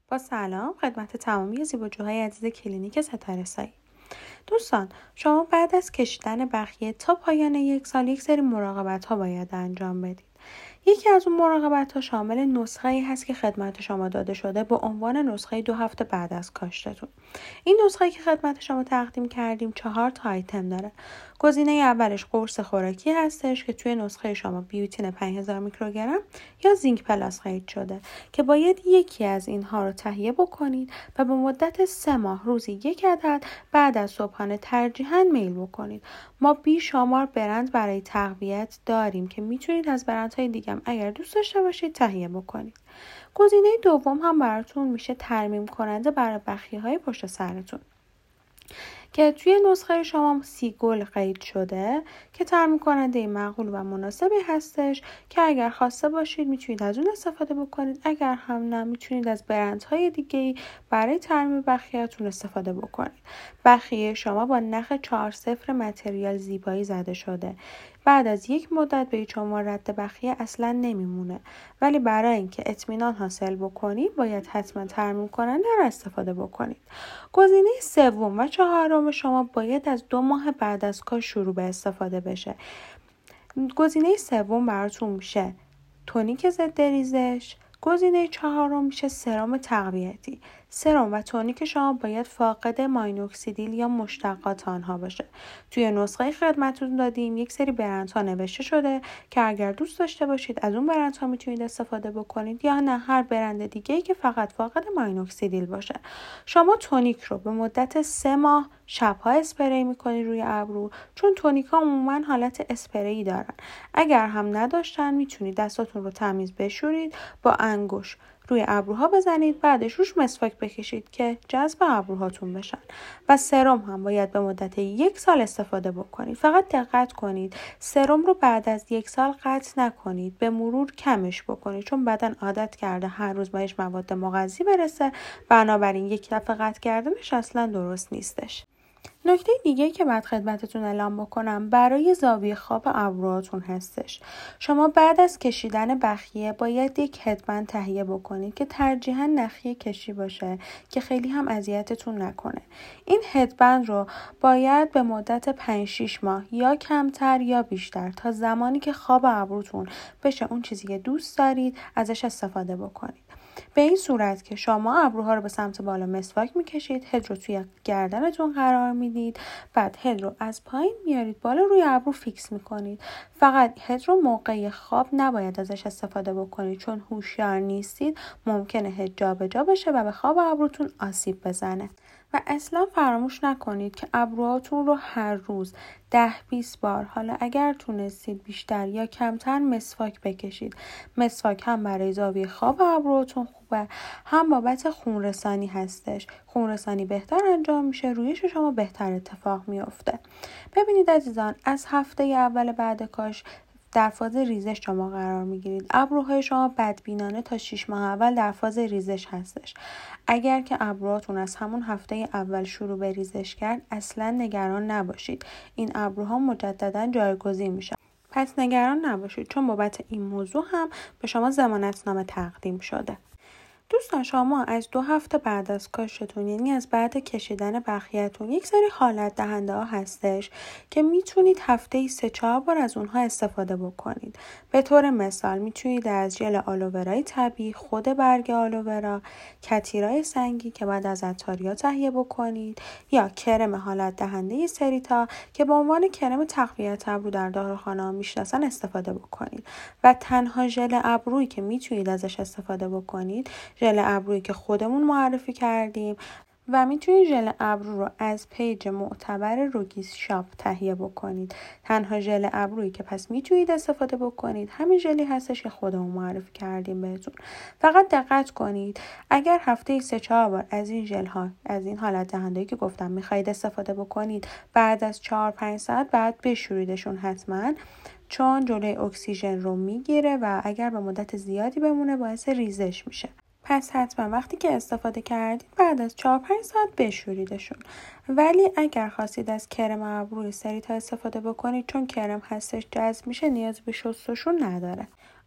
با سلام خدمت تمامی زیباجوهای عزیز کلینیک ستاره سایی. دوستان، شما بعد از کشیدن بخیه تا پایان یک سال یک سری مراقبت ها باید انجام بدید. یکی از اون مراقبت ها شامل نسخه ای هست که خدمت شما داده شده با عنوان نسخه 2 هفته بعد از کاشتتون. این نسخه که خدمت شما تقدیم کردیم 4 تا آیتم داره. گزینه اولش قرص خوراکی هستش که توی نسخه شما بیوتین 5000 میکروگرم یا زینک پلاس قید شده که باید یکی از اینها رو تهیه بکنید و به مدت 3 ماه روزی 1 عدد بعد از صبحانه ترجیحاً میل بکنید. ما بیشمار برند برای تقویت داریم که میتونید از برندهای دیگه اگر دوست داشته باشید تهیه بکنید. گزینه دوم هم براتون میشه ترمیم کننده برای بخیه‌های پشت سرتون که توی نسخه شما 30 گل قید شده که ترمیم کننده معقول و مناسبی هستش که اگر خواسته باشید میتونید از اون استفاده بکنید، اگر هم نه میتونید از برندهای دیگه‌ای برای ترمیم بخیه‌تون استفاده بکنید. بخیه شما با نخ 4-0 متریال زیبایی زده شده. بعد از یک مدت به شما رد بخیه اصلا نمیمونه، ولی برای اینکه اطمینان حاصل بکنید باید حتما ترمیم کننده رو استفاده بکنید. گزینه سوم و چهارم شما باید از 2 ماه بعد از کار شروع به استفاده بشه. گزینه سوم براتون میشه تونیک ضد ریزش. گزینه چهارم میشه سرم تقویتی. سرم و تونیک شما باید فاقد ماینوکسیدیل یا مشتقات آنها باشه. توی نسخه خدمتتون دادیم یک سری برندها نوشته شده که اگر دوست داشته باشید از اون برندها میتونید استفاده بکنید یا نه هر برند دیگه‌ای که فقط فاقد ماینوکسیدیل باشه. شما تونیک رو به مدت 3 ماه شبها اسپری میکنید روی ابرو، چون تونیک ها عموما حالت اسپری دارن. اگر هم نداشتن میتونید دستاتون رو تمیز بشورید، با انگوش روی ابروها بزنید، بعدش روش مسواک بکشید که جذب ابروهاتون بشن. و سرم هم باید به مدت 1 سال استفاده بکنید. فقط دقت کنید سرم رو بعد از 1 سال قطع نکنید، به مرور کمش بکنید، چون بدن عادت کرده هر روز بهش مواد مغذی برسه، بنابراین یک دفعه قطع کردنش اصلا درست نیستش. نکته دیگه که بعد خدمتتون اعلام بکنم برای زاویه خواب ابروهاتون هستش. شما بعد از کشیدن بخیه باید یک هدبند تهیه بکنید که ترجیحاً نخی کشی باشه که خیلی هم اذیتتون نکنه. این هدبند رو باید به مدت 5-6 ماه یا کمتر یا بیشتر تا زمانی که خواب ابروتون بشه اون چیزی که دوست دارید ازش استفاده بکنید. به این صورت که شما ابروها رو به سمت بالا مسواک میکشید، هد رو توی گردنتون قرار میدید، بعد هد رو از پایین میارید بالا روی ابرو فیکس میکنید. فقط هد رو موقع خواب نباید ازش استفاده بکنید، چون هوشیار نیستید ممکنه هد جابجا بشه و به خواب ابروتون آسیب بزنه. و اصلا فراموش نکنید که ابروهاتون رو هر روز 10-20 بار، حالا اگر تونستید بیشتر یا کمتر، مسواک بکشید. مسواک هم برای زاویه خواب ابروهاتون خوبه، هم بابت خونرسانی هستش. خونرسانی بهتر انجام میشه، رویش شما بهتر اتفاق میفته. ببینید عزیزان، از هفته اول بعد کاش در فاز ریزش شما قرار میگیرید. ابروهای شما بدبینانه تا 6 ماه اول در فاز ریزش هستش. اگر که ابروهاتون از همون هفته اول شروع به ریزش کرد اصلا نگران نباشید، این ابروها مجددا جایگزین میشن. پس نگران نباشید، چون بابت این موضوع هم به شما ضمانتنامه تقدیم شده. دوستان، شما از 2 هفته بعد از کاشتتون، یعنی از بعد کشیدن بخیه‌تون، یک سری حالت دهنده ها هستش که میتونید هفته‌ای 3-4 بار از اونها استفاده بکنید. به طور مثال میتونید از ژل آلوورای طبیعی، خود برگ آلوورا، کتیرای سنگی که بعد از عطاریا تهیه بکنید، یا کرم حالت دهنده سریتا که به عنوان کرم تقویت ابرو در داروخانه‌ها میشناسن استفاده بکنید. و تنها ژل ابرویی که میتونید ازش استفاده بکنید ژل ابرویی که خودمون معرفی کردیم و میتونید ژل ابرو رو از پیج معتبر روگیز شاپ تهیه بکنید. تنها ژل ابرویی که پس میتونید استفاده بکنید همین ژلی هستش که خودمون معرفی کردیم بهتون. فقط دقت کنید اگر هفته‌ای 3-4 بار از این ژل ها، از این حالت دهنده‌ای که گفتم میخواید استفاده بکنید، بعد از 4-5 ساعت بعد بشورید حتما، چون جلوی اکسیژن رو میگیره و اگر به مدت زیادی بمونه باعث ریزش میشه. پس حتما وقتی که استفاده کردید بعد از 4-5 ساعت بشوریدشون. ولی اگر خواستید از کرم ابروی سریتا استفاده بکنید، چون کرم هستش جذب میشه، نیاز به شستشون نداره.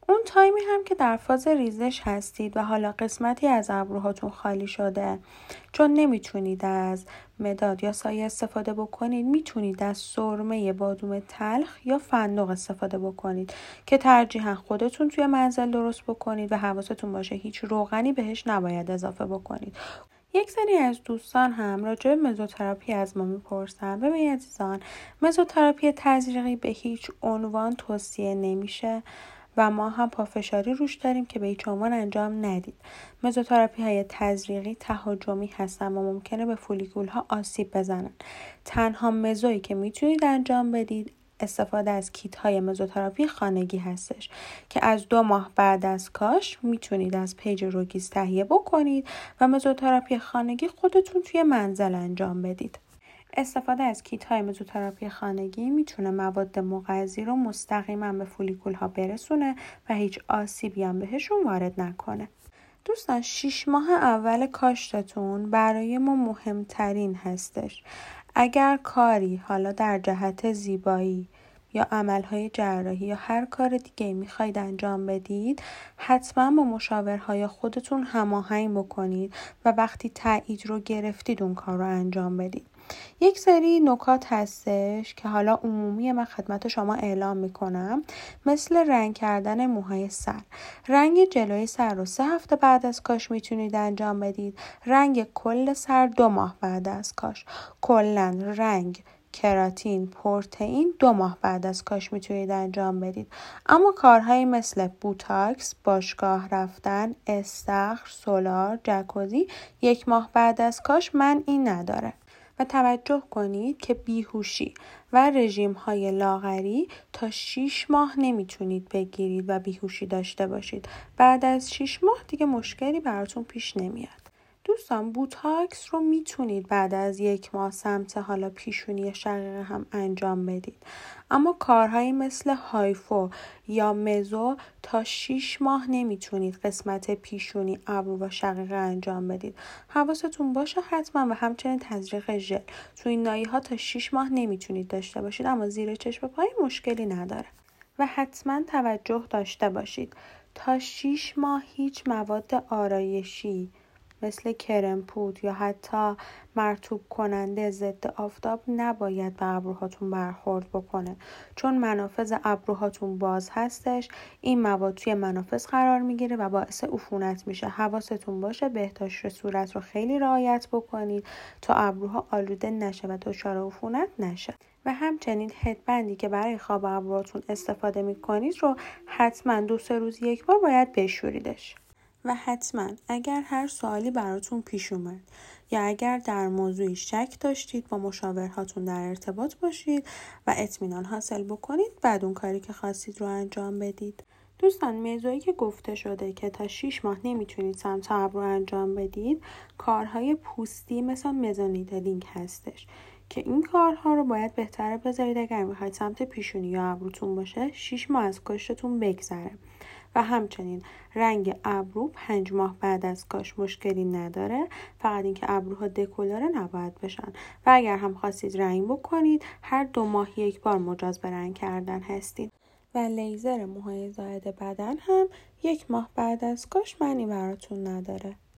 اون تایمی هم که در فاز ریزش هستید و حالا قسمتی از ابروهاتون خالی شده، چون نمیتونید از مداد یا سایه استفاده بکنید، میتونید از سرمه بادوم تلخ یا فندق استفاده بکنید که ترجیحاً خودتون توی منزل درست بکنید و حواستون باشه هیچ روغنی بهش نباید اضافه بکنید. یک سری از دوستان هم راجع به مزوتراپی از ما میپرسن. ببینید عزیزان، مزوتراپی تزریقی به هیچ عنوان توصیه نمیشه و ما هم پافشاری روش داریم که به هیچ عنوان انجام ندید. مزوتراپی های تزریقی تهاجمی هستن و ممکنه به فولیکول ها آسیب بزنن. تنها مزویی که میتونید انجام بدید استفاده از کیت های مزوتراپی خانگی هستش که از 2 ماه بعد از کاش میتونید از پیج روگیز تهیه بکنید و مزوتراپی خانگی خودتون توی منزل انجام بدید. استفاده از کیت های مزوتراپی خانگی میتونه مواد مغذی رو مستقیما به فولیکول ها برسونه و هیچ آسیبی هم بهشون وارد نکنه. دوستان 6 ماه اول کاشتتون برای ما مهمترین هستش. اگر کاری حالا در جهت زیبایی یا عملهای جراحی یا هر کار دیگه میخواید انجام بدید، حتما با مشاورهای خودتون هماهنگ بکنید و وقتی تایید رو گرفتید اون کار رو انجام بدید. یک سری نکات هستش که حالا عمومی من خدمت شما اعلام میکنم، مثل رنگ کردن موهای سر. رنگ جلوی سر رو 3 هفته بعد از کاش میتونید انجام بدید. رنگ کل سر 2 ماه بعد از کاش. کلاً رنگ کراتین، پروتئین 2 ماه بعد از کاش میتونید انجام بدید. اما کارهایی مثل بوتاکس، باشگاه رفتن، استخر، سولار، جکوزی 1 ماه بعد از کاش معنی نداره. و توجه کنید که بیهوشی و رژیم‌های لاغری تا 6 ماه نمیتونید بگیرید و بیهوشی داشته باشید. بعد از 6 ماه دیگه مشکلی براتون پیش نمیاد. دوستان بوتاکس رو میتونید بعد از 1 ماه سمت حالا پیشونی شقیقه هم انجام بدید. اما کارهایی مثل هایفو یا مزو تا 6 ماه نمیتونید قسمت پیشونی، ابرو و شقیقه انجام بدید. حواستون باشه حتما. و همچنین تزریق ژل تو این نایی‌ها تا 6 ماه نمیتونید داشته باشید، اما زیر چشم پای مشکلی نداره. و حتما توجه داشته باشید تا 6 ماه هیچ مواد آرایشی مثل کرم پودر یا حتی مرطوب کننده ضد آفتاب نباید به ابروهاتون برخورد بکنه، چون منافذ ابروهاتون باز هستش. این مواد توی منافذ قرار میگیره و باعث عفونت میشه. حواستون باشه بهداشت صورت رو خیلی رعایت بکنید تا ابروها آلوده نشه و دچار عفونت نشه. و همچنین هدبندی که برای خواب ابروهاتون استفاده میکنید رو حتما 2-3 روز 1 بار باید بشوریدش. و حتما اگر هر سوالی براتون پیش اومد یا اگر در موضوعی شک داشتید با مشاورهاتون در ارتباط باشید و اطمینان حاصل بکنید، بعد اون کاری که خواستید رو انجام بدید. دوستان موضوعی که گفته شده که تا 6 ماه نمیتونید سمت ابرو انجام بدید، کارهای پوستی مثل مزونیدلینگ هستش که این کارها رو باید بهتره بذارید اگر میخواید سمت پیشونی یا ابروتون باشه 6 ماه از کاشتتون بگذره. و همچنین رنگ ابرو 5 ماه بعد از کاش مشکلی نداره، فقط اینکه ابروها دکولاره نباید بشن و اگر هم خواستید رنگ بکنید هر 2 ماه 1 بار مجاز به رنگ کردن هستید. و لیزر موهای زائد بدن هم 1 ماه بعد از کاش معنی براتون نداره.